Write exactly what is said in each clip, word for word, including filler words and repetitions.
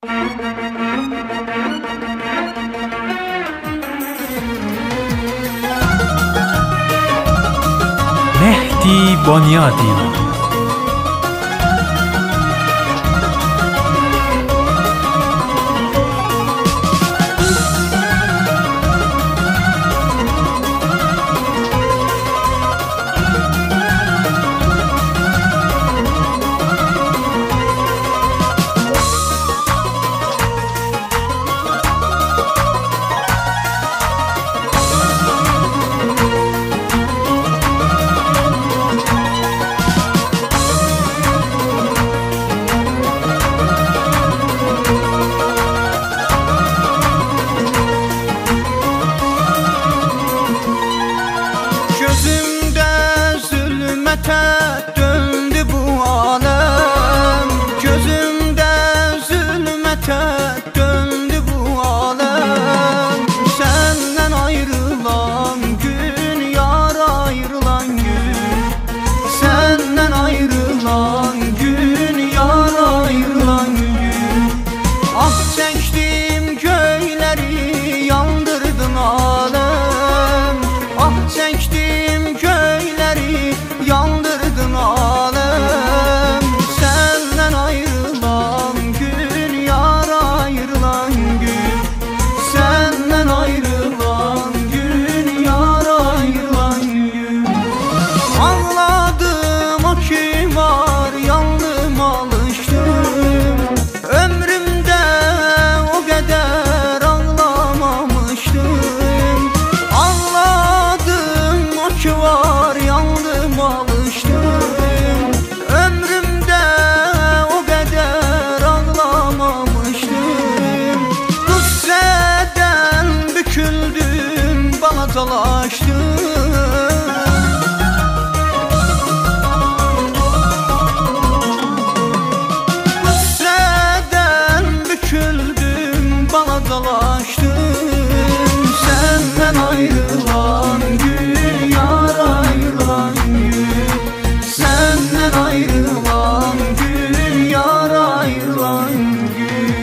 مهدی بنیادی döndü bu alem, gözümde zulmete döndü bu alem. Senden ayrılan gün, yar ayrılan gün. Senden ayrılan gün, yar ayrılan gün. Ah çektim köyleri, yandırdın alem. Ah çektim köyleri, yandırdın alem. Senden ayrılan gün, yar ayrılan gün. Senden ayrılan gün, yar ayrılan gün. Ağladım o ki var, yandım alıştım. Ömrümde o kadar ağlamamıştım. Ağladım o ki var, yandım alıştım. Ömrümde o kadar ağlamamıştım. Kutseden büküldüm, balatalaştım. Kutseden büküldüm, balatalaştım. Senden ayrılan gün, yar ayrılan gün. Senden ayrılan gün, yar ayrılan gün.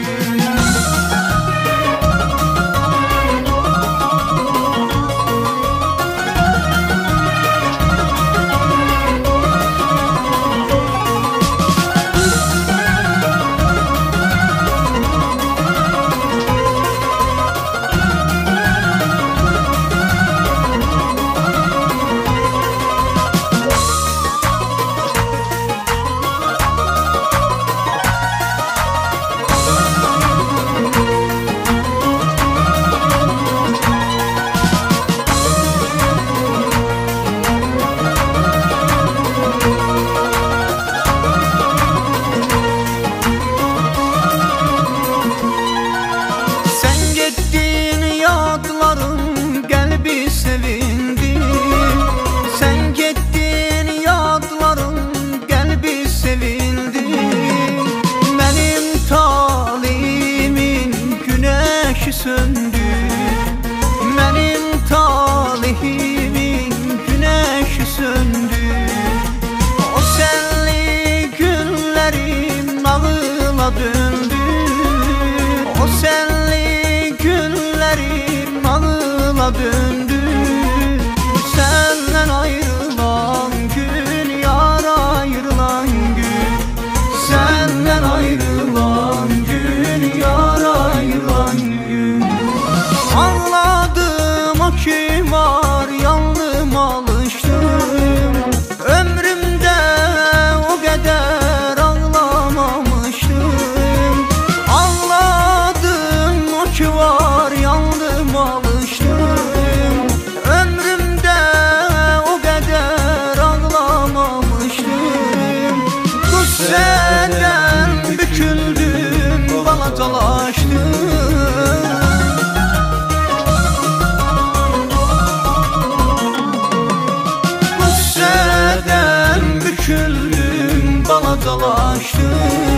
Kalbi sevindi. Sen gittin, yadların kalbi sevindi. Benim talimin güneşi söndü. Benim talimin güneşi söndü. O senli günlerim ağıla döndü. O senli günlerim ağıla döndü. Senden ayrılan gün, yar ayrılan gün. Senden ayrılan gün, yar ayrılan gün. Ağladım o ki var, yandım alıştım. Ömrümde o kadar ağlamamıştım. Ağladım o ki var, yandım alıştım. Ömrümde o kadar ağlamamıştım. Kutseden büküldüm, balatalaştım. Kutseden büküldüm, balatalaştım.